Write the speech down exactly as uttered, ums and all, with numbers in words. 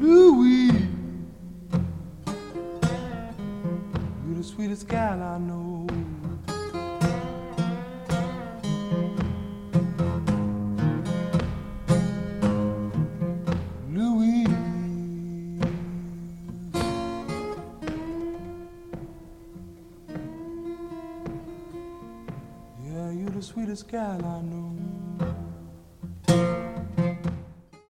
Louise, you're the sweetest gal I know. Louise, yeah, you're the sweetest gal I know.